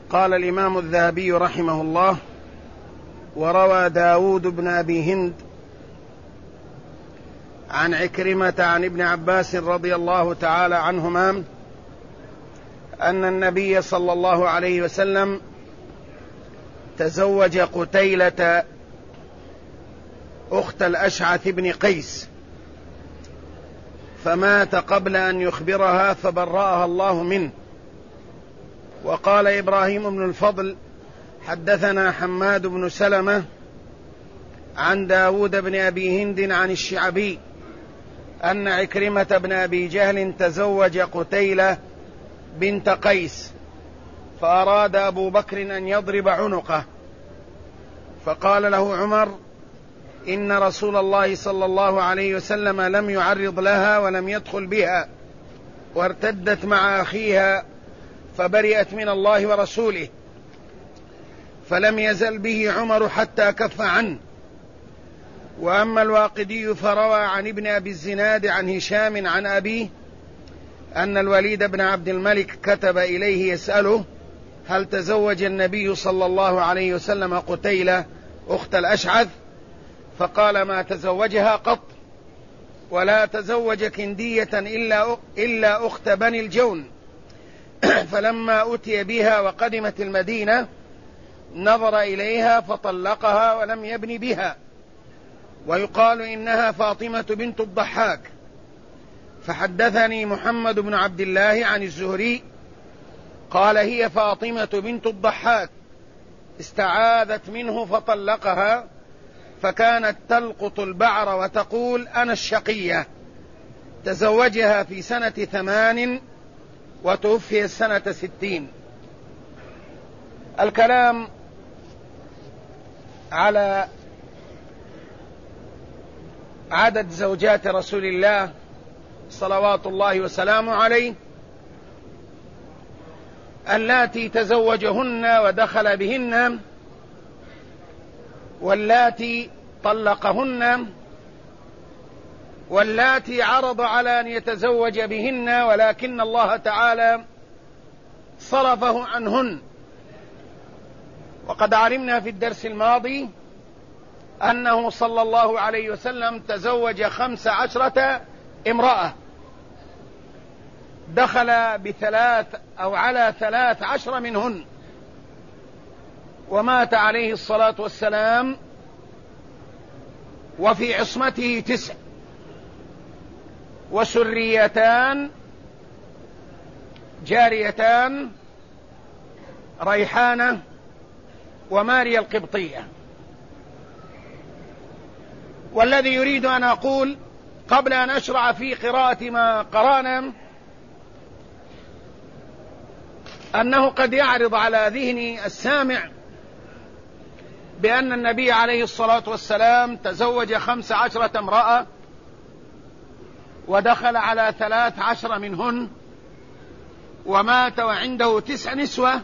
قال الإمام الذهبي رحمه الله: وروى داود بن أبي هند عن عكرمة عن ابن عباس رضي الله تعالى عنهما أن النبي صلى الله عليه وسلم تزوج قتيلة أخت الأشعث بن قيس، فمات قبل أن يخبرها فبرأها الله منه. وقال إبراهيم بن الفضل: حدثنا حماد بن سلمة عن داود بن أبي هند عن الشعبي أن عكرمة بن أبي جهل تزوج قتيلة بنت قيس، فأراد أبو بكر أن يضرب عنقه، فقال له عمر: إن رسول الله صلى الله عليه وسلم لم يعرض لها ولم يدخل بها، وارتدت مع أخيها فبرئت من الله ورسوله، فلم يزل به عمر حتى كف عنه. وأما الواقدي فروى عن ابن أبي الزناد عن هشام عن أبيه أن الوليد بن عبد الملك كتب إليه يسأله: هل تزوج النبي صلى الله عليه وسلم قتيلة أخت الأشعث؟ فقال: ما تزوجها قط، ولا تزوج كندية إلا أخت بني الجون. فلما أتي بها وقدمت المدينة نظر إليها فطلقها ولم يبن بها، ويقال إنها فاطمة بنت الضحاك. فحدثني محمد بن عبد الله عن الزهري قال: هي فاطمة بنت الضحاك استعاذت منه فطلقها، فكانت تلقط البعر وتقول: أنا الشقية. تزوجها في سنة 8 وتوفي السنة 60. الكلام على عدد زوجات رسول الله صلوات الله وسلامه عليه اللاتي تزوجهن ودخل بهن، واللاتي طلقهن، واللاتي عرض على أن يتزوج بهن ولكن الله تعالى صرفه عنهن. وقد علمنا في الدرس الماضي أنه صلى الله عليه وسلم تزوج 15 امرأة، دخل ب3 أو على 13 منهن، ومات عليه الصلاة والسلام وفي عصمته 9، وسريتان جاريتان ريحانة وماريا القبطية. والذي يريد أن أقول قبل أن أشرع في قراءة ما قرأنا أنه قد يعرض على ذهن السامع بأن النبي عليه الصلاة والسلام تزوج 15 امرأة ودخل على 13 منهن ومات وعنده 9 نسوة.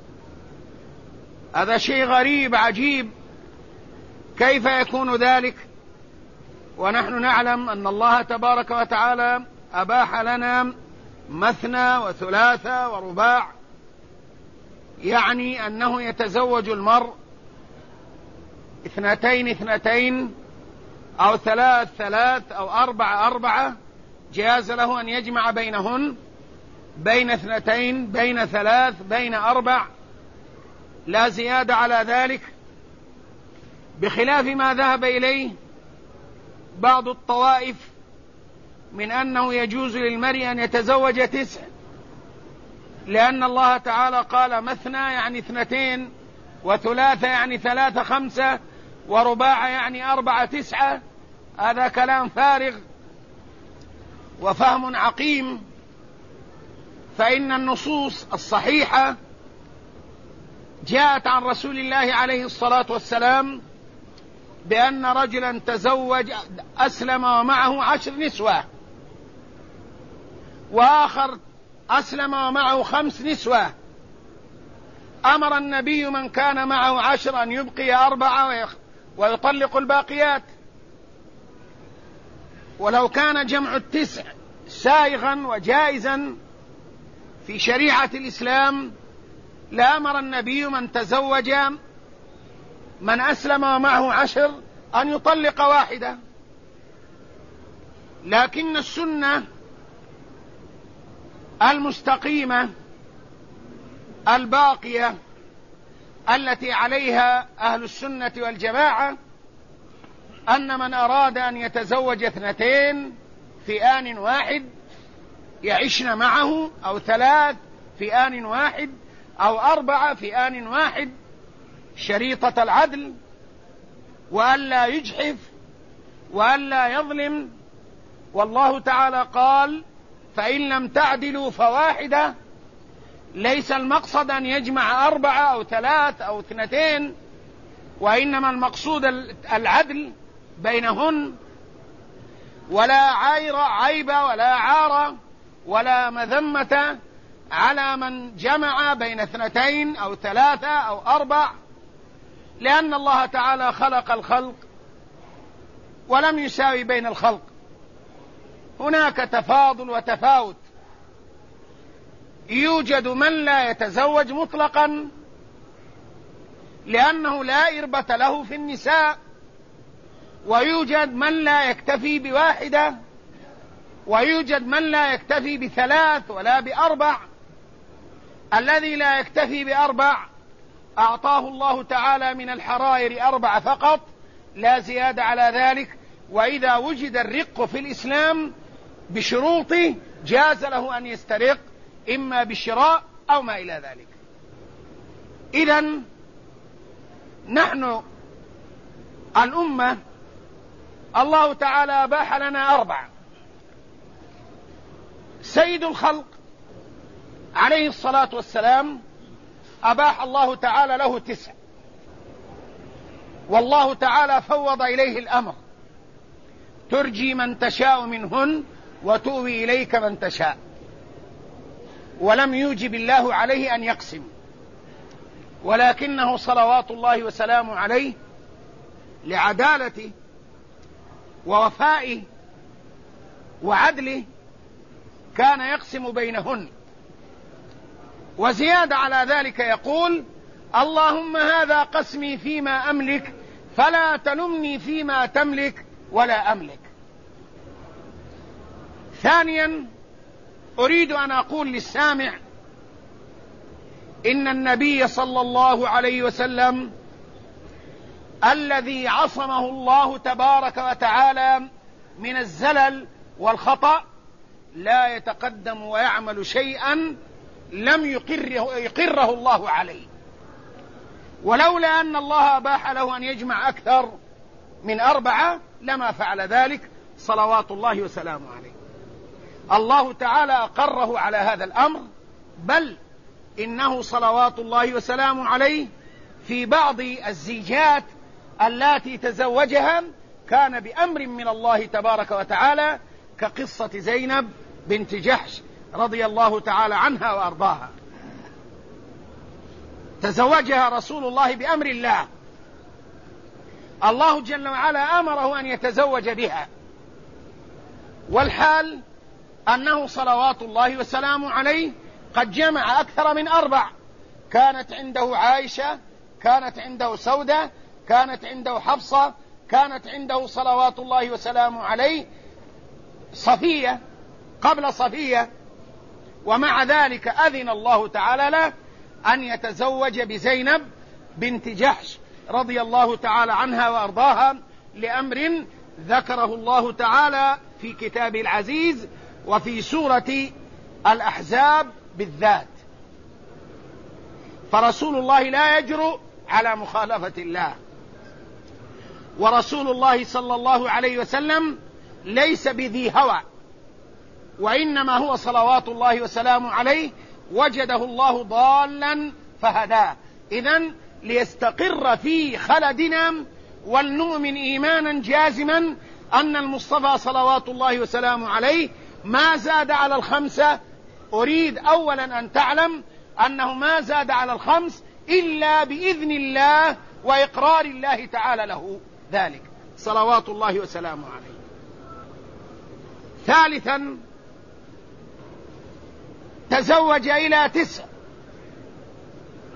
هذا شيء غريب عجيب، كيف يكون ذلك ونحن نعلم أن الله تبارك وتعالى أباح لنا مثنى وثلاثة ورباع، يعني أنه يتزوج المرء 2 أو 3 أو 4 جاز له أن يجمع بينهن، بين 2 بين 3 بين 4، لا زيادة على ذلك، بخلاف ما ذهب إليه بعض الطوائف من أنه يجوز للمرء أن يتزوج 9، لأن الله تعالى قال مثنى يعني 2، وثلاثة يعني 3 5، ورباع يعني 4 9. هذا كلام فارغ وفهم عقيم، فإن النصوص الصحيحة جاءت عن رسول الله عليه الصلاة والسلام بأن رجلا تزوج أسلم ومعه 10 نسوة، وآخر أسلم ومعه 5 نسوة. أمر النبي من كان معه 10 أن يبقي 4 ويطلق الباقيات. ولو كان جمع 9 سائغا وجائزا في شريعة الإسلام لأمر النبي من تزوج من أسلم ومعه 10 أن يطلق واحدة، لكن السنة المستقيمة الباقية التي عليها أهل السنة والجماعة أن من أراد أن يتزوج 2 في آن واحد يعيشن معه، أو 3 في آن واحد، أو 4 في آن واحد، شريطة العدل، وألا يجحف وألا يظلم. والله تعالى قال: فإن لم تعدلوا فواحدة. ليس المقصد أن يجمع 4 أو 3 أو 2، وإنما المقصود العدل بينهن، ولا عيب ولا عار ولا مذمة على من جمع بين 2 أو 3 أو 4، لأن الله تعالى خلق الخلق ولم يساوي بين الخلق، هناك تفاضل وتفاوت. يوجد من لا يتزوج مطلقا لأنه لا إربة له في النساء، ويوجد من لا يكتفي ب1، ويوجد من لا يكتفي ب3 ولا ب4. الذي لا يكتفي ب4 أعطاه الله تعالى من الحرائر 4 فقط، لا زيادة على ذلك. وإذا وجد الرق في الإسلام بشروطه جاز له أن يسترق، إما بالشراء أو ما إلى ذلك. إذن نحن الأمة الله تعالى أباح لنا 4. سيد الخلق عليه الصلاة والسلام أباح الله تعالى له 9، والله تعالى فوض إليه الأمر: ترجي من تشاء منهن وتؤوي إليك من تشاء. ولم يوجب الله عليه أن يقسم، ولكنه صلوات الله وسلامه عليه لعدالته ووفائه وعدله كان يقسم بينهن. وزيادة على ذلك يقول: اللهم هذا قسمي فيما أملك فلا تلمني فيما تملك ولا أملك. ثانيا، أريد أن أقول للسامع إن النبي صلى الله عليه وسلم الذي عصمه الله تبارك وتعالى من الزلل والخطأ لا يتقدم ويعمل شيئا لم يقره الله عليه، ولولا أن الله أباح له أن يجمع أكثر من 4 لما فعل ذلك صلوات الله وسلامه عليه. الله تعالى أقره على هذا الأمر، بل إنه صلوات الله وسلامه عليه في بعض الزيجات التي تزوجها كان بأمر من الله تبارك وتعالى، كقصة زينب بنت جحش رضي الله تعالى عنها وأرضاها. تزوجها رسول الله بأمر الله، الله جل وعلا أمره أن يتزوج بها، والحال أنه صلوات الله وسلامه عليه قد جمع أكثر من 4. كانت عنده عائشة، كانت عنده سودة، كانت عنده حفصة، كانت عنده صلوات الله وسلامه عليه صفية قبل صفية. ومع ذلك أذن الله تعالى له أن يتزوج بزينب بنت جحش رضي الله تعالى عنها وأرضاها، لأمر ذكره الله تعالى في كتابه العزيز وفي سورة الأحزاب بالذات. فرسول الله لا يجرؤ على مخالفة الله، ورسول الله صلى الله عليه وسلم ليس بذي هوى، وإنما هو صلوات الله وسلامه عليه وجده الله ضالا فهداه. إذن ليستقر في خلدنا ولنؤمن إيمانا جازما أن المصطفى صلوات الله وسلامه عليه ما زاد على 5. أريد أولا أن تعلم أنه ما زاد على 5 إلا بإذن الله وإقرار الله تعالى له ذلك صلوات الله وسلامه عليه. ثالثا، تزوج إلى 9،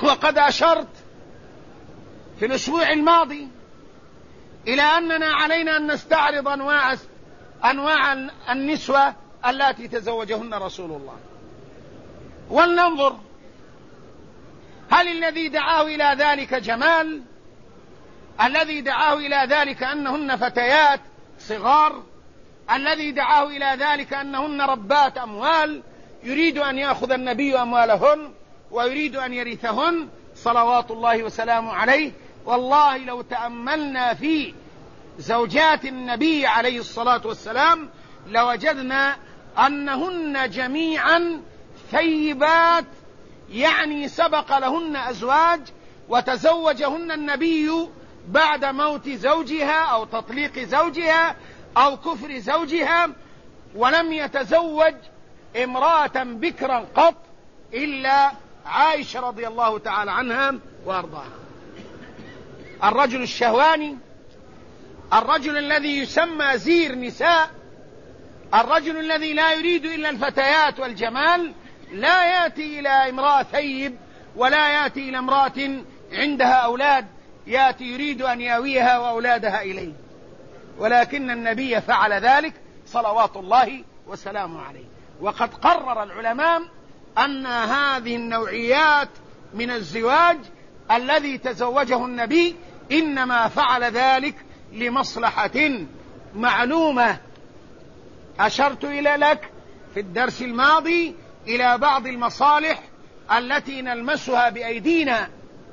وقد أشرت في الأسبوع الماضي إلى أننا علينا أن نستعرض أنواع النسوة التي تزوجهن رسول الله، ولننظر هل الذي دعاه إلى ذلك جمال، الذي دعاه إلى ذلك أنهن فتيات صغار، الذي دعاه إلى ذلك أنهن ربات أموال يريد أن يأخذ النبي أموالهن ويريد أن يرثهن صلوات الله وسلامه عليه. والله لو تأملنا في زوجات النبي عليه الصلاة والسلام لوجدنا أنهن جميعا ثيبات، يعني سبق لهن أزواج وتزوجهن النبي بعد موت زوجها أو تطليق زوجها أو كفر زوجها، ولم يتزوج امرأة بكرا قط إلا عائشة رضي الله تعالى عنها وأرضاها. الرجل الشهواني، الرجل الذي يسمى زير نساء، الرجل الذي لا يريد إلا الفتيات والجمال، لا يأتي إلى امرأة ثيب ولا يأتي إلى امرأة عندها أولاد، يأتي يريد أن يأويها وأولادها إليه، ولكن النبي فعل ذلك صلوات الله وسلامه عليه. وقد قرر العلماء أن هذه النوعيات من الزواج الذي تزوجه النبي إنما فعل ذلك لمصلحة معلومة. أشرت لك في الدرس الماضي إلى بعض المصالح التي نلمسها بأيدينا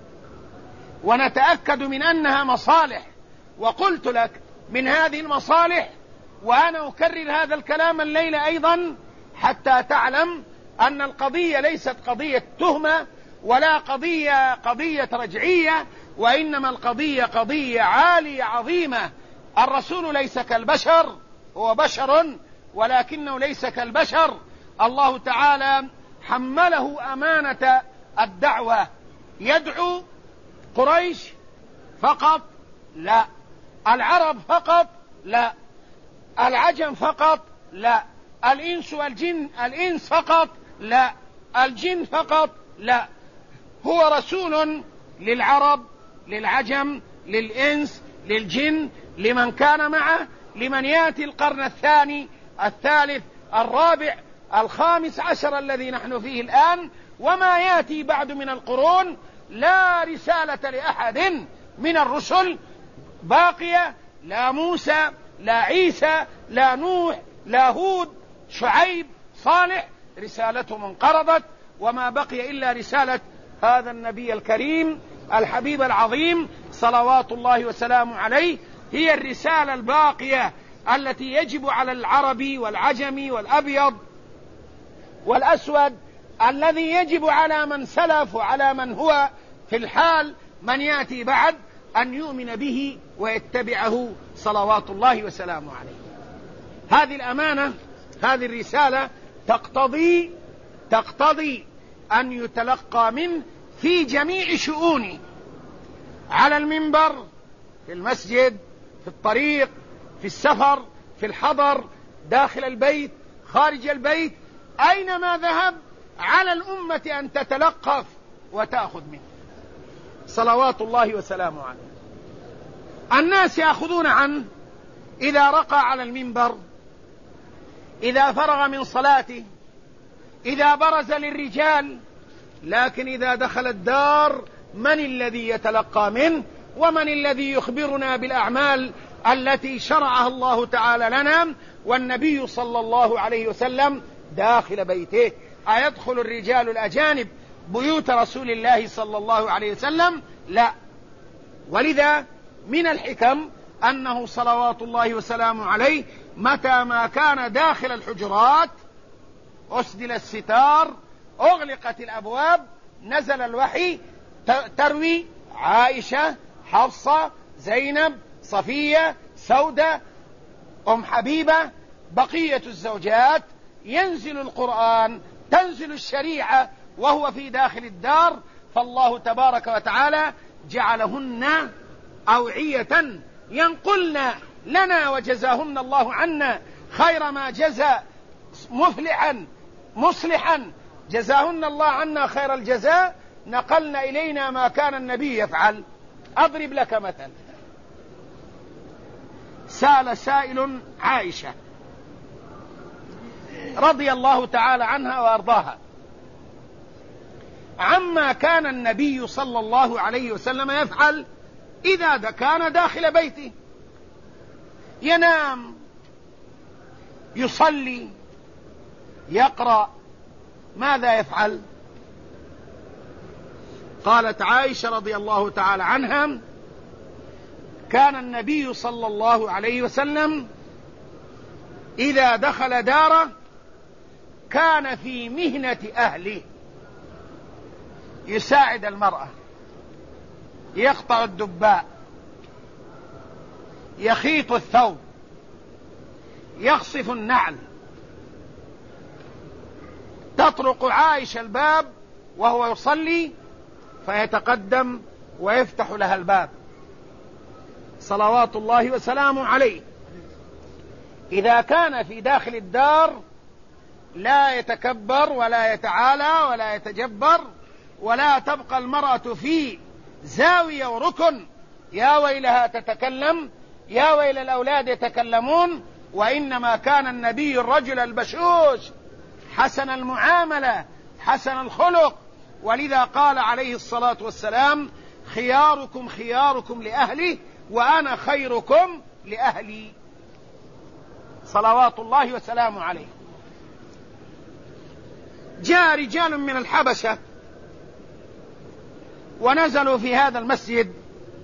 ونتأكد من أنها مصالح، وقلت لك من هذه المصالح، وأنا أكرر هذا الكلام الليلة أيضا حتى تعلم أن القضية ليست قضية تهمة ولا قضية رجعية، وإنما القضية قضية عالية عظيمة. الرسول ليس كالبشر، هو بشر ولكنه ليس كالبشر. الله تعالى حمله أمانة الدعوة، يدعو قريش فقط لا، العرب فقط لا، العجم فقط لا، الإنس والجن، الإنس فقط لا، الجن فقط لا، هو رسول للعرب، للعجم، للإنس، للجن، لمن كان معه، لمن يأتي القرن الثاني الثالث الرابع الخامس عشر الذي نحن فيه الآن وما يأتي بعد من القرون. لا رسالة لأحد من الرسل باقية، لا موسى، لا عيسى، لا نوح، لا هود، شعيب، صالح، رسالتهم انقرضت، وما بقي إلا رسالة هذا النبي الكريم الحبيب العظيم صلوات الله وسلامه عليه. هي الرسالة الباقية التي يجب على العربي والعجمي والأبيض والأسود، الذي يجب على من سلف وعلى من هو في الحال من يأتي بعد أن يؤمن به ويتبعه صلوات الله وسلامه عليه. هذه الأمانة، هذه الرسالة تقتضي أن يتلقى منه في جميع شؤونه، على المنبر، في المسجد، في الطريق، في السفر، في الحضر، داخل البيت، خارج البيت، أينما ذهب على الأمة أن تتلقف وتأخذ منه صلوات الله وسلامه عليه. الناس يأخذون عنه إذا رقى على المنبر، إذا فرغ من صلاته، إذا برز للرجال، لكن إذا دخل الدار من الذي يتلقى منه؟ ومن الذي يخبرنا بالأعمال التي شرعها الله تعالى لنا والنبي صلى الله عليه وسلم داخل بيته؟ أيدخل الرجال الأجانب بيوت رسول الله صلى الله عليه وسلم؟ لا. ولذا من الحكم أنه صلوات الله وسلامه عليه متى ما كان داخل الحجرات أسدل الستار، أغلقت الأبواب، نزل الوحي، تروي عائشة، حفصة، زينب، صفية، سودة، أم حبيبة، بقية الزوجات، ينزل القرآن، تنزل الشريعة وهو في داخل الدار. فالله تبارك وتعالى جعلهن أوعية ينقلن لنا، وجزاهن الله عنا خير ما جزى مفلحا مصلحا، جزاهن الله عنا خير الجزاء نقلنا إلينا ما كان النبي يفعل. أضرب لك مثل. سأل سائل عائشة رضي الله تعالى عنها وأرضاها عما كان النبي صلى الله عليه وسلم يفعل إذا كان داخل بيته، ينام، يصلي، يقرأ، ماذا يفعل؟ قالت عائشة رضي الله تعالى عنها: كان النبي صلى الله عليه وسلم إذا دخل داره كان في مهنة أهله، يساعد المرأة، يقطع الدباء، يخيط الثوب، يخصف النعل. تطرق عائشة الباب وهو يصلي فيتقدم ويفتح لها الباب صلوات الله وسلامه عليه. إذا كان في داخل الدار لا يتكبر ولا يتعالى ولا يتجبر، ولا تبقى المرأة في زاوية وركن يا ويلها تتكلم، يا ويل الأولاد يتكلمون، وإنما كان النبي الرجل البشوش حسن المعاملة حسن الخلق. ولذا قال عليه الصلاة والسلام: خياركم خياركم لأهله وأنا خيركم لأهلي، صلوات الله وسلامه عليه. جاء رجال من الحبشة ونزلوا في هذا المسجد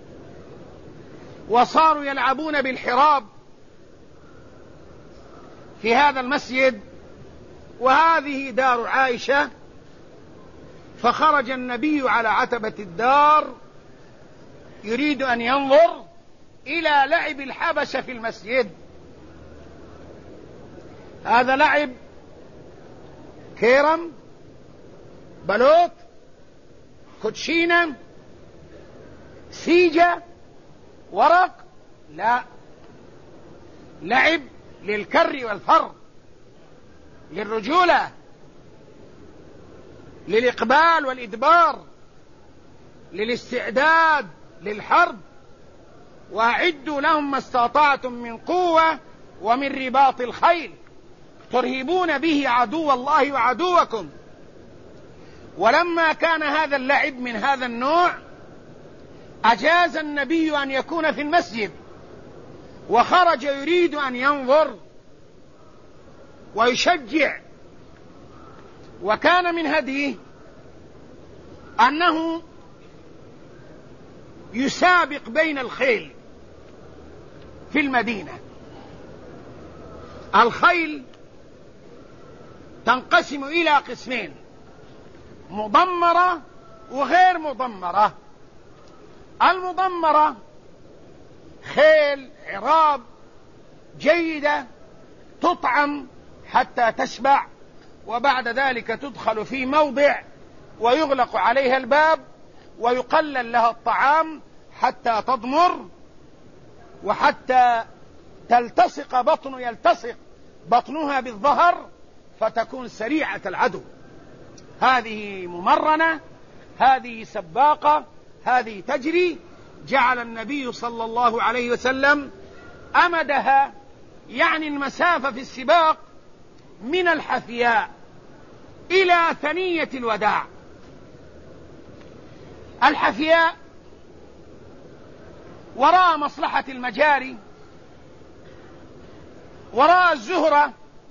وصاروا يلعبون بالحراب في هذا المسجد، وهذه دار عائشة. فخرج النبي على عتبة الدار يريد أن ينظر إلى لعب الحبشة في المسجد. هذا لعب كيرم، بلوت، كوتشينة، سيجة، ورق، لا، لعب للكر والفر، للرجولة، للإقبال والإدبار، للاستعداد للحرب. وأعدوا لهم ما استطعتم من قوة ومن رباط الخيل ترهبون به عدو الله وعدوكم. ولما كان هذا اللعب من هذا النوع أجاز النبي أن يكون في المسجد، وخرج يريد أن ينظر ويشجع. وكان من هديه أنه يسابق بين الخيل في المدينة. الخيل تنقسم إلى قسمين: مضمرة وغير مضمرة. المضمرة خيل عراب جيدة تطعم حتى تشبع، وبعد ذلك تدخل في موضع ويغلق عليها الباب ويقلل لها الطعام حتى تضمر، وحتى يلتصق بطنها بالظهر فتكون سريعة العدو. هذه ممرنة، هذه سباقة، هذه تجري. جعل النبي صلى الله عليه وسلم أمدها، يعني المسافة في السباق، من الحفياء إلى ثنية الوداع. الحفياء وراء مصلحة المجاري، وراء الزهرة،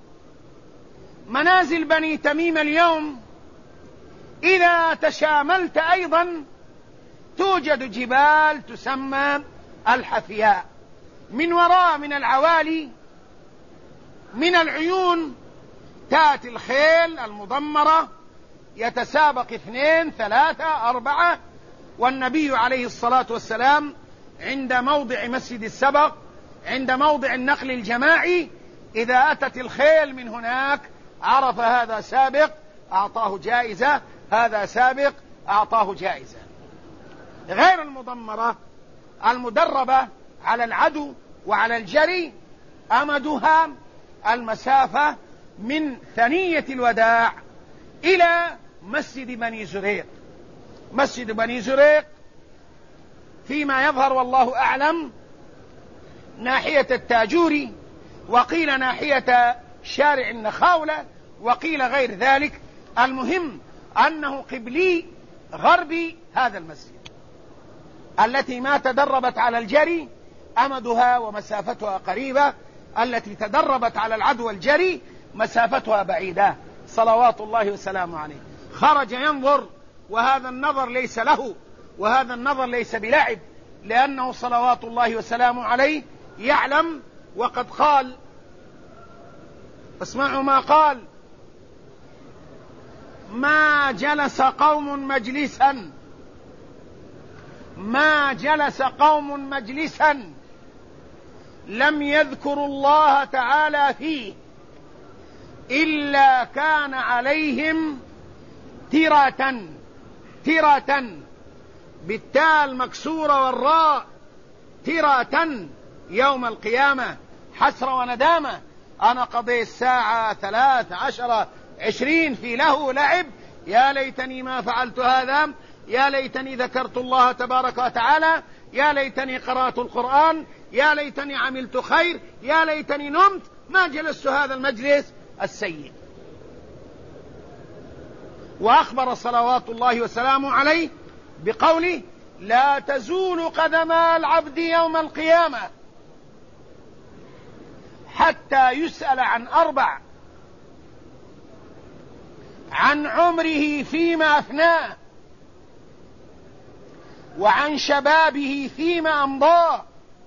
منازل بني تميم اليوم. إذا تشاملت أيضا توجد جبال تسمى الحفياء، من وراء، من العوالي، من العيون تأتي الخيل المضمرة، يتسابق 2 3 4. والنبي عليه الصلاة والسلام عند موضع مسجد السبق، عند موضع النقل الجماعي، إذا أتت الخيل من هناك عرف هذا سابق أعطاه جائزة، هذا سابق أعطاه جائزة. غير المضمرة المدربة على العدو وعلى الجري أمدها المسافة من ثنية الوداع إلى مسجد بني زريق. مسجد بني زريق فيما يظهر والله أعلم ناحية التاجوري، وقيل ناحية شارع النخاولة، وقيل غير ذلك. المهم أنه قبلي غربي هذا المسجد. التي ما تدربت على الجري أمدها ومسافتها قريبة، التي تدربت على العدو والجري مسافتها بعيدة، صلوات الله وسلامه عليه. خرج ينظر، وهذا النظر ليس له، وهذا النظر ليس بلعب، لأنه صلوات الله وسلامه عليه يعلم. وقد قال، اسمعوا ما قال: ما جلس قوم مجلسا، ما جلس قوم مجلسا لم يذكروا الله تعالى فيه إلا كان عليهم ترة، ترة بالتاء مكسورة والراء، ترة يوم القيامة، حسرة وندامة. أنا قضي الساعة 13 20 في له لعب، يا ليتني ما فعلت هذا، يا ليتني ذكرت الله تبارك وتعالى، يا ليتني قرأت القرآن، يا ليتني عملت خير، يا ليتني نمت، ما جلست هذا المجلس السيء. وأخبر صلوات الله وسلامه عليه بقوله: لا تزول قدما العبد يوم القيامة حتى يسأل عن 4: عن عمره فيما أفناه، وعن شبابه فيما أمضاه،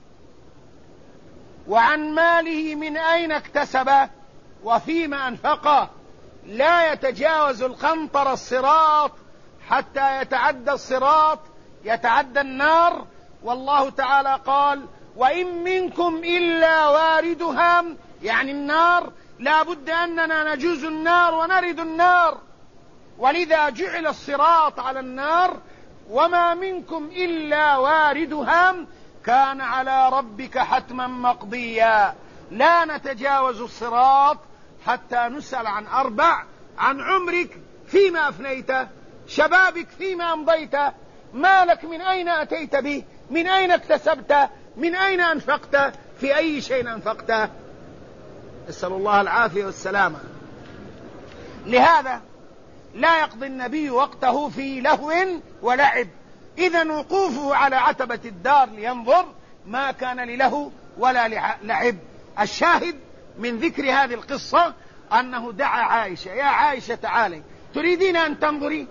وعن ماله من أين اكتسبه وفيما أنفقه. لا يتجاوز القنطر الصراط حتى يتعدى الصراط، يتعدى النار. والله تعالى قال: وإن منكم إلا واردها، يعني النار، لا بد أننا نجوز النار ونرد النار، ولذا جعل الصراط على النار. وما منكم إلا واردها كان على ربك حتما مقضيا. لا نتجاوز الصراط حتى نسأل عن 4: عن عمرك فيما أفنيته، شبابك فيما أمضيته، مالك من أين أتيت به، من أين اكتسبته، من أين أنفقته، في أي شيء أنفقته. نسأل الله العافية والسلامة. لهذا لا يقضي النبي وقته في لهو ولعب. إذن وقوفه على عتبة الدار لينظر ما كان للهو ولا لعب. الشاهد من ذكر هذه القصة أنه دعا عائشة: يا عائشة تعالي، تريدين أن تنظري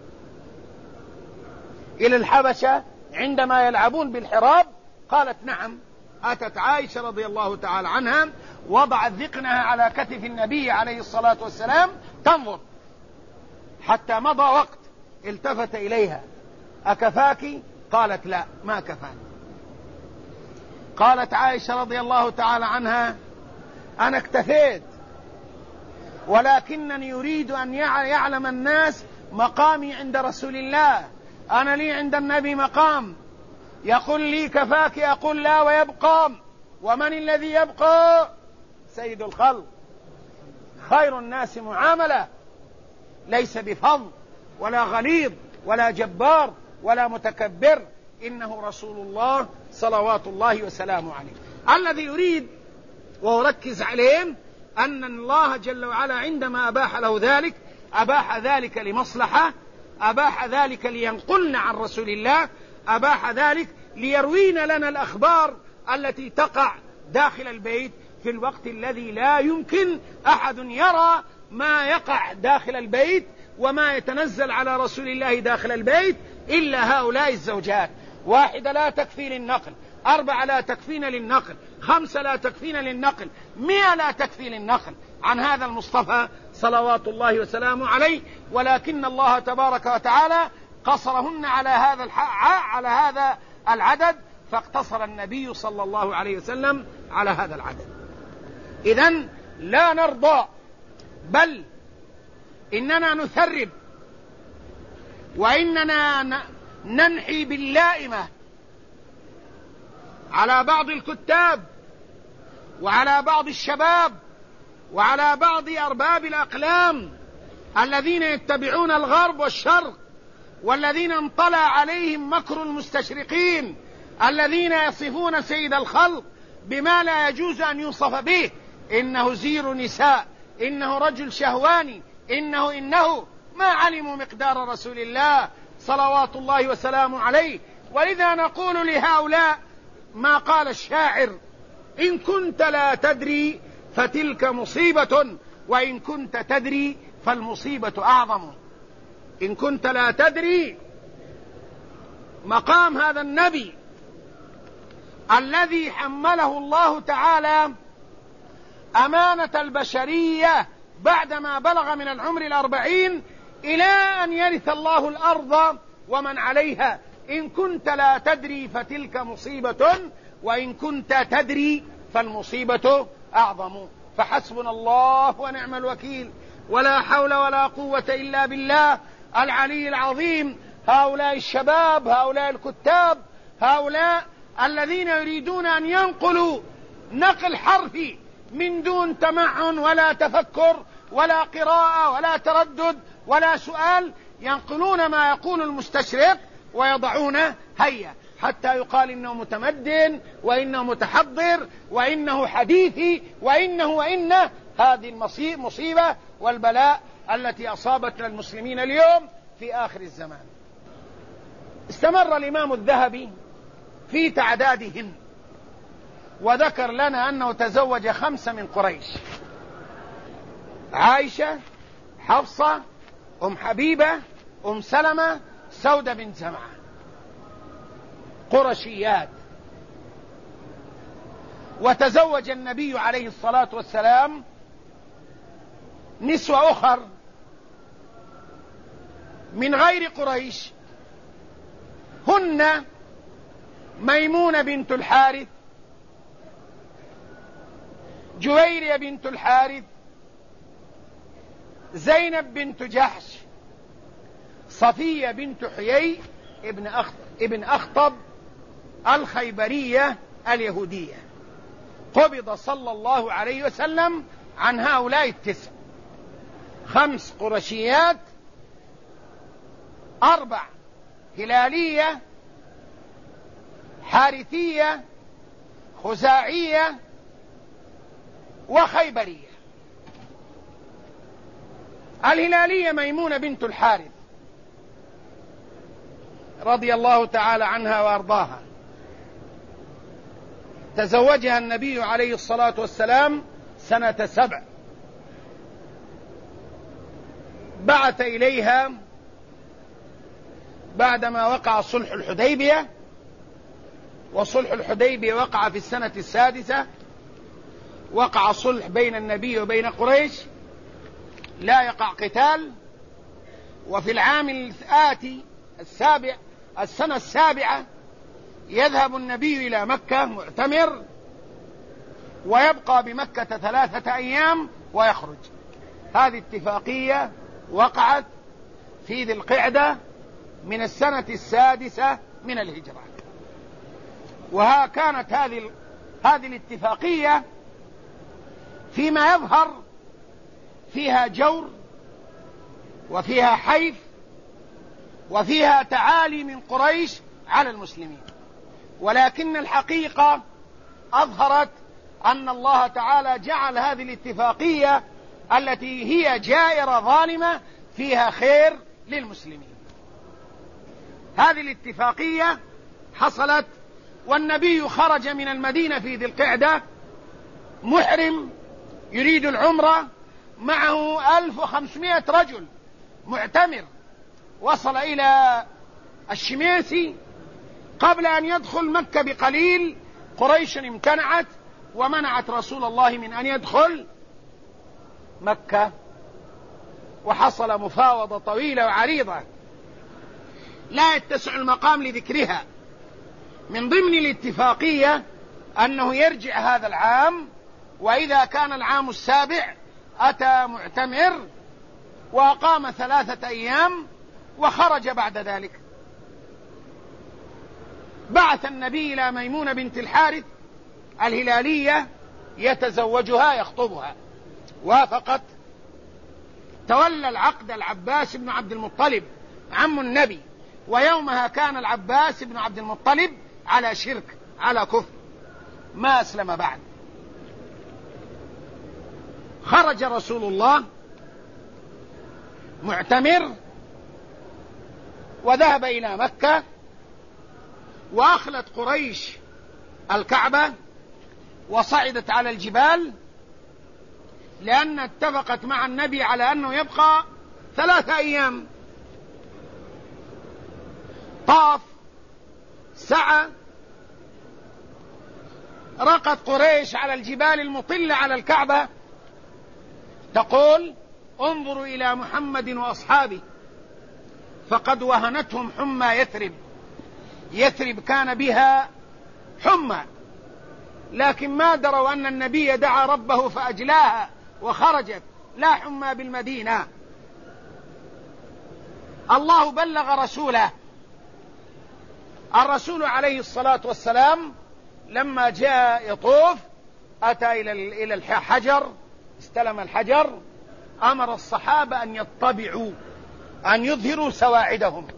إلى الحبشة عندما يلعبون بالحراب؟ قالت: نعم. أتت عائشة رضي الله تعالى عنها، وضعت ذقنها على كتف النبي عليه الصلاة والسلام تنظر، حتى مضى وقت. التفت إليها: أكفاك؟ قالت: لا، ما كفاني. قالت عائشة رضي الله تعالى عنها: أنا اكتفيت، ولكنني يريد أن يعلم الناس مقامي عند رسول الله. أنا لي عند النبي مقام، يقول لي كفاك، أقول لا ويبقى. ومن الذي يبقى؟ سيد الخلق، خير الناس معاملة، ليس بفظ ولا غليظ ولا جبار ولا متكبر، إنه رسول الله صلوات الله وسلامه عليه. الذي يريد وأركز عليه أن الله جل وعلا عندما أباح له ذلك، أباح ذلك لمصلحة، أباح ذلك لينقلنا عن رسول الله، أباح ذلك ليروين لنا الأخبار التي تقع داخل البيت في الوقت الذي لا يمكن أحد يرى ما يقع داخل البيت وما يتنزل على رسول الله داخل البيت إلا هؤلاء الزوجات. 1 لا تكفي للنقل، 4 لا تكفين للنقل، 5 لا تكفين للنقل، 100 لا تكفي للنقل عن هذا المصطفى صلوات الله وسلامه عليه. ولكن الله تبارك وتعالى قصرهن على هذا العدد، فاقتصر النبي صلى الله عليه وسلم على هذا العدد. إذن لا نرضى، بل إننا نثرب، وإننا ننحي باللائمة على بعض الكتاب وعلى بعض الشباب وعلى بعض أرباب الأقلام الذين يتبعون الغرب والشرق والذين انطلع عليهم مكر المستشرقين الذين يصفون سيد الخلق بما لا يجوز أن يوصف به، إنه زير نساء، إنه رجل شهواني، إنه ما علموا مقدار رسول الله صلوات الله وسلامه عليه. ولذا نقول لهؤلاء ما قال الشاعر: إن كنت لا تدري فتلك مصيبة، وإن كنت تدري فالمصيبة أعظم. إن كنت لا تدري، مقام هذا النبي الذي حمله الله تعالى أمانة البشرية بعدما بلغ من العمر 40 إلى أن يرث الله الأرض ومن عليها. إن كنت لا تدري فتلك مصيبة، وإن كنت تدري فالمصيبة أعظم. فحسبنا الله ونعم الوكيل، ولا حول ولا قوة إلا بالله العلي العظيم. هؤلاء الشباب، هؤلاء الكتاب، هؤلاء الذين يريدون أن ينقلوا نقل حرفي من دون تمعن ولا تفكر ولا قراءة ولا تردد ولا سؤال، ينقلون ما يقول المستشرق ويضعونه هيا حتى يقال إنه متمدن وإنه متحضر وإنه حديثي وإنه. هذه المصيبة والبلاء التي أصابتنا المسلمين اليوم في آخر الزمان. استمر الإمام الذهبي في تعدادهن وذكر لنا أنه تزوج 5 من قريش: عائشة، حفصة، أم حبيبة، أم سلمة، سودة بنت زمعة، قرشيات. وتزوج النبي عليه الصلاة والسلام نسوة أخر من غير قريش، هن ميمونة بنت الحارث، جويرية بنت الحارث، زينب بنت جحش، صفية بنت حيي ابن أخطب الخيبرية اليهودية. قبض صلى الله عليه وسلم عن هؤلاء 9: 5 قرشيات، 4 هلالية، حارثية، خزاعية، وخيبرية. الهلالية ميمونة بنت الحارث رضي الله تعالى عنها وأرضاها، تزوجها النبي عليه الصلاة والسلام سنة 7. بعث إليها بعدما وقع صلح الحديبية، وصلح الحديبية وقع في السنة 6. وقع صلح بين النبي وبين قريش، لا يقع قتال. وفي العام الآتي السنة 7 يذهب النبي إلى مكة معتمر، ويبقى بمكة 3 أيام ويخرج. هذه اتفاقية وقعت في ذي القعدة من السنة 6 من الهجرة. كانت هذه الاتفاقية فيما يظهر فيها جور، وفيها حيف، وفيها تعالي من قريش على المسلمين، ولكن الحقيقة أظهرت أن الله تعالى جعل هذه الاتفاقية التي هي جائرة ظالمة فيها خير للمسلمين. هذه الاتفاقية حصلت والنبي خرج من المدينة في ذي القعدة محرم يريد العمرة، معه 1500 رجل معتمر. وصل إلى الشميسي قبل أن يدخل مكة بقليل. قريش امتنعت ومنعت رسول الله من أن يدخل مكة، وحصل مفاوضة طويلة وعريضة لا يتسع المقام لذكرها. من ضمن الاتفاقية أنه يرجع هذا العام، وإذا كان العام 7 أتى معتمر وأقام 3 أيام وخرج بعد ذلك. بعث النبي إلى ميمونة بنت الحارث الهلالية يتزوجها يخطبها، وافقت. تولى العقد العباس بن عبد المطلب عم النبي ويومها كان العباس بن عبد المطلب على شرك، على كفر، ما أسلم بعد. خرج رسول الله معتمر وذهب إلى مكة، وأخلت قريش الكعبة وصعدت على الجبال، لأن اتفقت مع النبي على أنه يبقى 3 أيام. طاف، سعى، رقت قريش على الجبال المطلة على الكعبة تقول: انظروا إلى محمد وأصحابه فقد وهنتهم حمى يثرب. يثرب كان بها حمى، لكن ما دروا أن النبي دعا ربه فأجلاها وخرجت، لا حمى بالمدينة. الله بلغ رسوله. الرسول عليه الصلاة والسلام لما جاء يطوف أتى إلى الحجر، استلم الحجر، أمر الصحابة أن يطبعوا، أن يظهروا سواعدهم.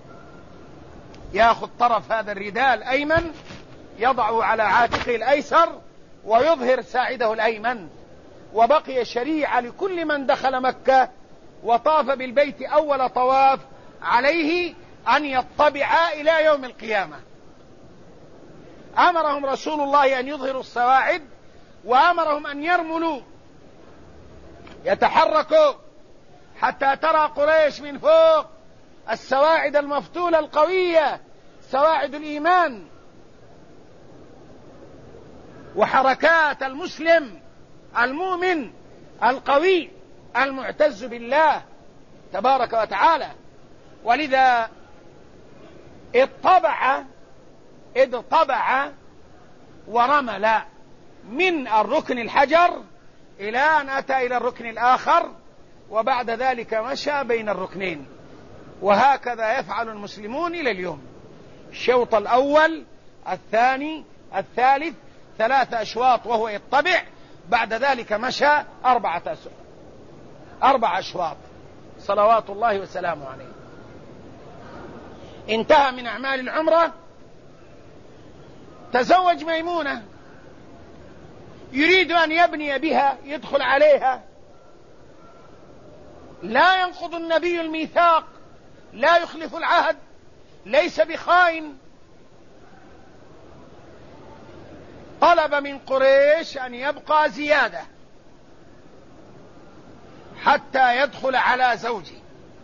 يأخذ طرف هذا الرداء الأيمن يضعه على عاتقه الأيسر ويظهر ساعده الأيمن. وبقي شريعة لكل من دخل مكة وطاف بالبيت أول طواف عليه أن يطبع إلى يوم القيامة. أمرهم رسول الله أن يظهروا السواعد، وأمرهم أن يرملوا، يتحركوا حتى ترى قريش من فوق السواعد المفتولة القوية، سواعد الإيمان وحركات المسلم المؤمن القوي المعتز بالله تبارك وتعالى. ولذا اضطبع ورمل من الركن الحجر إلى أن أتى إلى الركن الآخر، وبعد ذلك مشى بين الركنين. وهكذا يفعل المسلمون إلى اليوم. الشوط الأول، الثاني، الثالث، 3 أشواط وهو يطبع، بعد ذلك مشى 4 أشواط صلوات الله وسلامه عليه. انتهى من أعمال العمرة، تزوج ميمونة، يريد أن يبني بها، يدخل عليها. لا ينقض النبي الميثاق، لا يخلف العهد، ليس بخائن. طلب من قريش أن يبقى زيادة حتى يدخل على زوجي،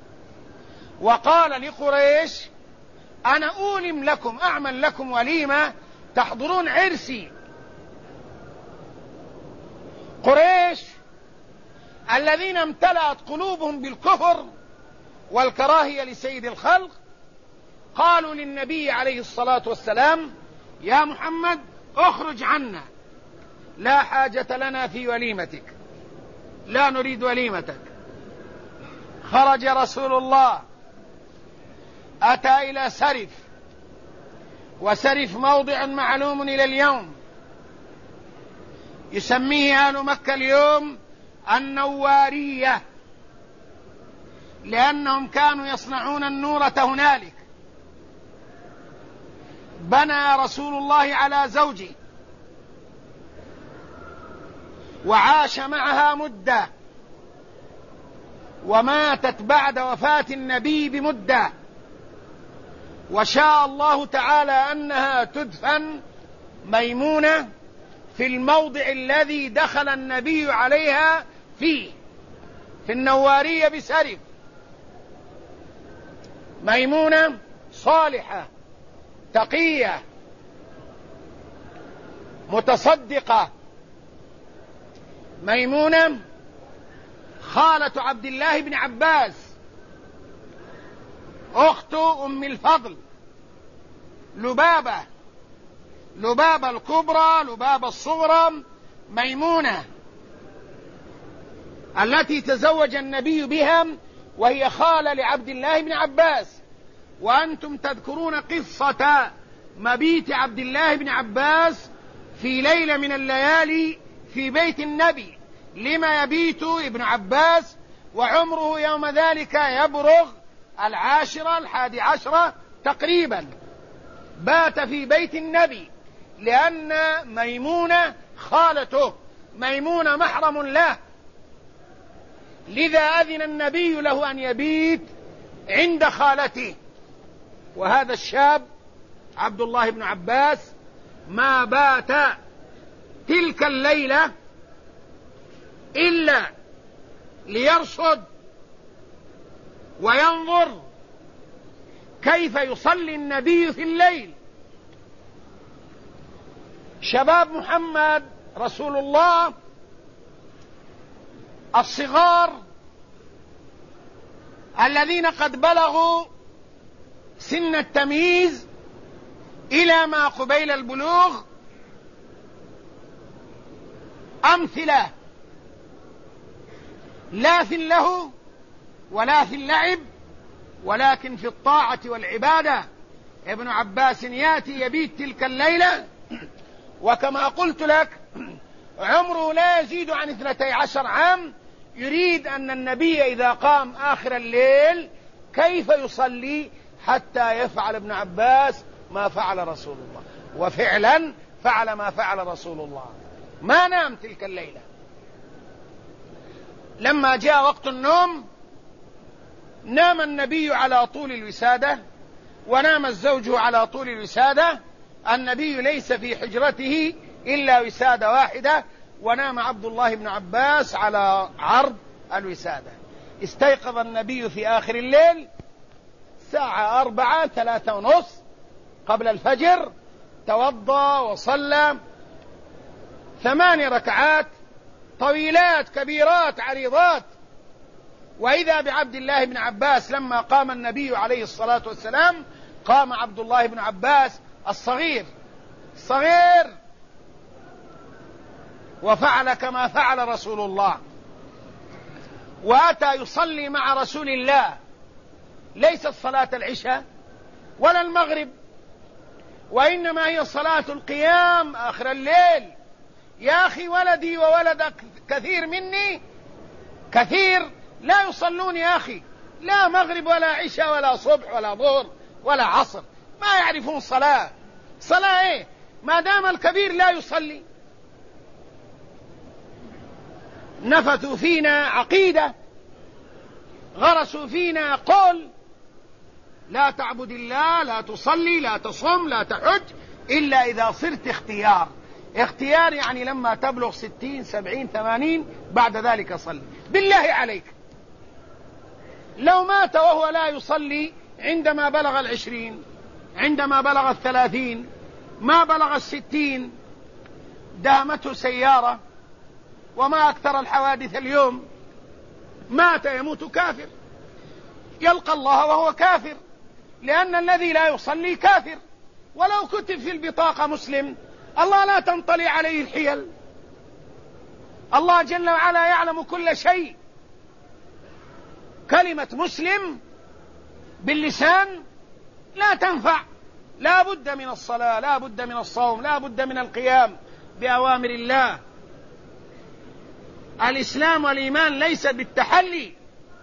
وقال لقريش: أنا أولم لكم، أعمل لكم وليمة تحضرون عرسي. قريش الذين امتلأت قلوبهم بالكفر والكراهية لسيد الخلق قالوا للنبي عليه الصلاة والسلام: يا محمد اخرج عنا، لا حاجة لنا في وليمتك، لا نريد وليمتك. خرج رسول الله، أتى إلى سرف، وسرف موضع معلوم إلى اليوم، يسميه أهل مكة اليوم النوارية، لأنهم كانوا يصنعون النورة هنالك. بنى رسول الله على زوجه وعاش معها مدة، وماتت بعد وفاة النبي بمدة، وشاء الله تعالى أنها تدفن ميمونة في الموضع الذي دخل النبي عليها فيه، في النوارية بسرف. ميمونة صالحة تقية متصدقة، ميمونة خالة عبد الله بن عباس، أخت أم الفضل، لبابة الكبرى، لبابة الصغرى، ميمونة التي تزوج النبي بها، وهي خالة لعبد الله بن عباس. وأنتم تذكرون قصة مبيت عبد الله بن عباس في ليلة من الليالي في بيت النبي. لما يبيت ابن عباس وعمره يوم ذلك يبلغ 11 11 تقريبا بات في بيت النبي، لأن ميمونة خالته، ميمونة محرم له، لذا أذن النبي له أن يبيت عند خالته. وهذا الشاب عبد الله بن عباس ما بات تلك الليلة إلا ليرصد وينظر كيف يصلي النبي في الليل. شباب محمد رسول الله الصغار الذين قد بلغوا سن التمييز إلى ما قبيل البلوغ أمثلة لا في اللهو ولا في اللعب، ولكن في الطاعة والعبادة. ابن عباس يأتي يبيت تلك الليلة، وكما قلت لك عمره لا يزيد عن 12 عام، يريد أن النبي إذا قام آخر الليل كيف يصلي حتى يفعل ابن عباس ما فعل رسول الله. وفعلا فعل ما فعل رسول الله، ما نام تلك الليلة. لما جاء وقت النوم نام النبي على طول الوسادة، ونام الزوج على طول الوسادة. النبي ليس في حجرته إلا وسادة واحدة، ونام عبد الله بن عباس على عرض الوسادة. استيقظ النبي في آخر الليل الساعة 4:03:30 قبل الفجر، توضأ وصلى 8 ركعات طويلات كبيرات عريضات. وإذا بعبد الله بن عباس لما قام النبي عليه الصلاة والسلام قام عبد الله بن عباس الصغير وفعل كما فعل رسول الله، وأتى يصلي مع رسول الله ليست صلاة العشاء ولا المغرب، وإنما هي صلاة القيام آخر الليل. يا أخي ولدي وولدك كثير مني كثير لا يصلون يا أخي، لا مغرب ولا عشاء ولا صبح ولا ظهر ولا عصر، ما يعرفون صلاة إيه ما دام الكبير لا يصلي. نفثوا فينا عقيدة، غرسوا فينا قول لا تعبد الله، لا تصلي، لا تصم، لا تحج إلا إذا صرت اختيار يعني لما تبلغ 60 70 80 بعد ذلك صلي. بالله عليك لو مات وهو لا يصلي عندما بلغ 20، عندما بلغ 30، ما بلغ 60، دامته سيارة، وما أكثر الحوادث اليوم، مات يموت كافر، يلقى الله وهو كافر، لأن الذي لا يصلي كافر. ولو كتب في البطاقة مسلم الله لا تنطلي عليه الحيل، الله جل وعلا يعلم كل شيء. كلمة مسلم باللسان لا تنفع، لا بد من الصلاة، لا بد من الصوم، لا بد من القيام بأوامر الله. الإسلام والإيمان ليس بالتحلي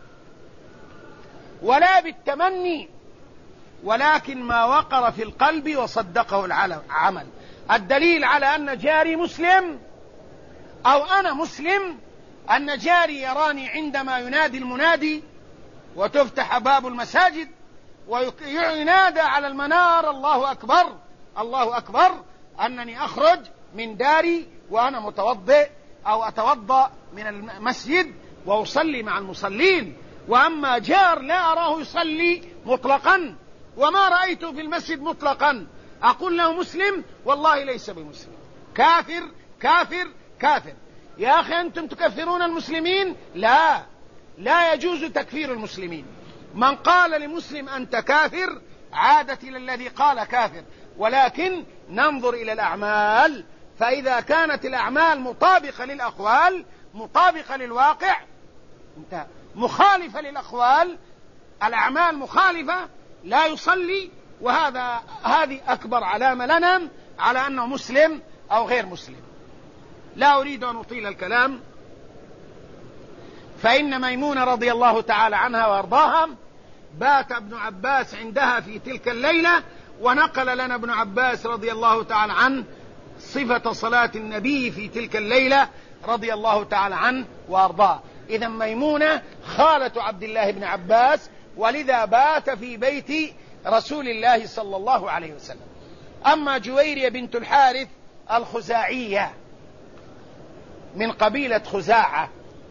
ولا بالتمني، ولكن ما وقر في القلب وصدقه العمل. الدليل على أن جاري مسلم أو أنا مسلم أن جاري يراني عندما ينادي المنادي وتفتح باب المساجد وينادى على المنار الله أكبر الله أكبر، أنني أخرج من داري وأنا متوضئ أو أتوضأ من المسجد وأصلي مع المصلين. وأما جار لا أراه يصلي مطلقا وما رأيته في المسجد مطلقا أقول له مسلم، والله ليس بمسلم، كافر كافر كافر. يا أخي أنتم تكفرون المسلمين؟ لا يجوز تكفير المسلمين. من قال لمسلم أنت كافر عادت إلى الذي قال كافر، ولكن ننظر إلى الأعمال، فإذا كانت الأعمال مطابقة للأقوال مطابقة للواقع مخالفة للأقوال، الأعمال مخالفة لا يصلي، هذه أكبر علامة لنا على أنه مسلم أو غير مسلم. لا أريد أن أطيل الكلام، فإن ميمونة رضي الله تعالى عنها وأرضاها بات ابن عباس عندها في تلك الليلة، ونقل لنا ابن عباس رضي الله تعالى عنه صفة صلاة النبي في تلك الليلة رضي الله تعالى عنه وأرضاه. إذن ميمونة خالة عبد الله بن عباس، ولذا بات في بيت رسول الله صلى الله عليه وسلم. أما جويرية بنت الحارث الخزاعية من قبيلة خزاعة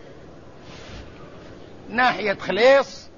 ناحية خليص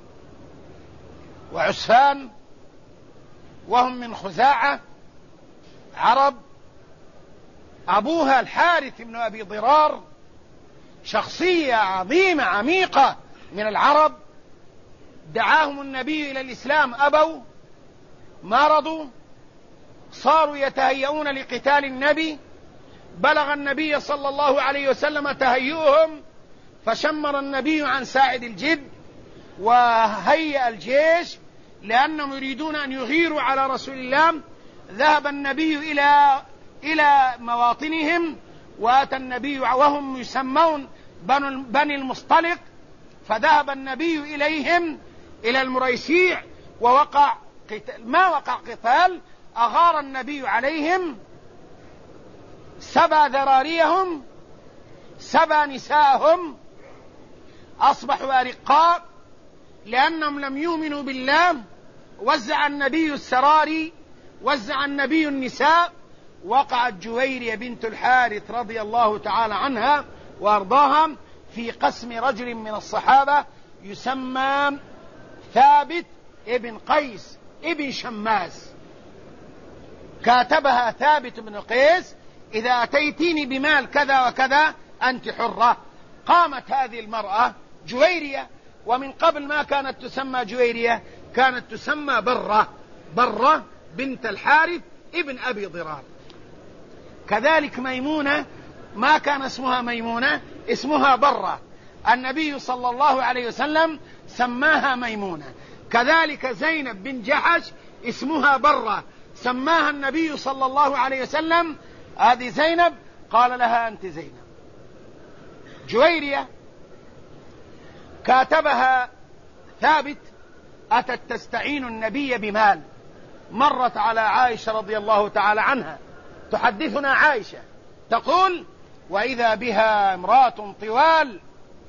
وعسفان، وهم من خزاعة عرب. أبوها الحارث بن أبي ضرار شخصية عظيمة عميقة من العرب، دعاهم النبي إلى الإسلام أبوا، ما رضوا، صاروا يتهيئون لقتال النبي. بلغ النبي صلى الله عليه وسلم تهيئهم، فشمر النبي عن ساعد الجد وهيأ الجيش لأنهم يريدون أن يغيروا على رسول الله. ذهب النبي إلى مواطنهم، وأتى النبي وهم يسمون بني المصطلق، فذهب النبي إليهم إلى المريسيع، ووقع قتال. ما وقع قتال، أغار النبي عليهم، سبى ذراريهم، سبى نساءهم، أصبحوا أرقاء لأنهم لم يؤمنوا بالله. وزع النبي السراري، وزع النبي النساء. وقعت جويرية بنت الحارث رضي الله تعالى عنها وأرضاها في قسم رجل من الصحابة يسمى ثابت ابن قيس ابن شماس. كاتبها ثابت بن قيس: إذا أتيتيني بمال كذا وكذا أنت حرة. قامت هذه المرأة جويرية، ومن قبل ما كانت تسمى جويرية، كانت تسمى برة بنت الحارث ابن أبي ضرار. كذلك ميمونة ما كان اسمها ميمونة، اسمها برة، النبي صلى الله عليه وسلم سماها ميمونة. كذلك زينب بن جحش اسمها برة، سماها النبي صلى الله عليه وسلم هذه زينب، قال لها أنت زينب. جويرية كاتبها ثابت، أتت تستعين النبي بمال. مرت على عائشة رضي الله تعالى عنها، تحدثنا عائشة تقول: وإذا بها امرأة طوال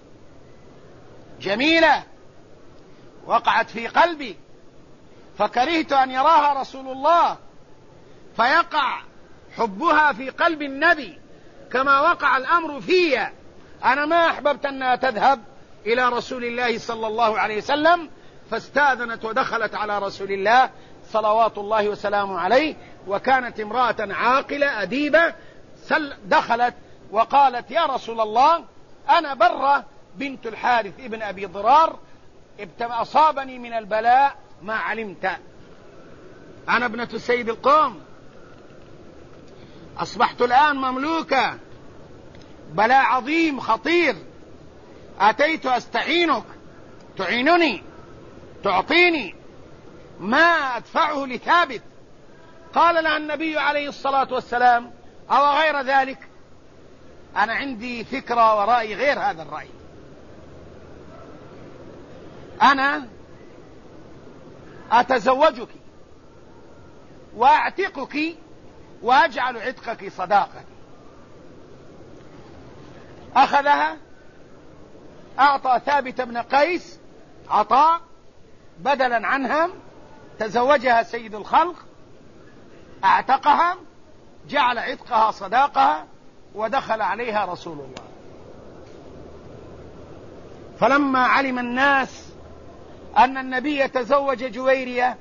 جميلة وقعت في قلبي، فكرهت أن يراها رسول الله فيقع حبها في قلب النبي كما وقع الأمر فيها. أنا ما أحببت أنها تذهب إلى رسول الله صلى الله عليه وسلم، فاستاذنت ودخلت على رسول الله صلوات الله وسلامه عليه، وكانت امرأة عاقلة أديبة. دخلت وقالت: يا رسول الله، أنا برة بنت الحارث ابن أبي ضرار، أصابني من البلاء ما علمت، أنا ابنة سيد القوم، أصبحت الآن مملوكة، بلاء عظيم خطير، أتيت أستعينك، تعينني، تعطيني ما أدفعه لثابت. قال لها النبي عليه الصلاة والسلام: أو غير ذلك، أنا عندي فكرة ورأي غير هذا الرأي، أنا أتزوجك وأعتقك وأجعل عتقك صداقة. أخذها، أعطى ثابت بن قيس عطاء بدلا عنها، تزوجها سيد الخلق، اعتقها، جعل عتقها صداقها، ودخل عليها رسول الله. فلما علم الناس أن النبي تزوج جويرية،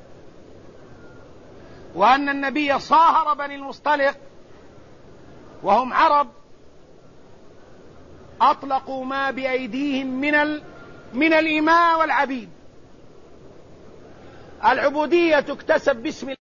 وأن النبي صاهر بني المصطلق وهم عرب، أطلقوا ما بأيديهم من الإماء والعبيد. العبودية تكتسب باسم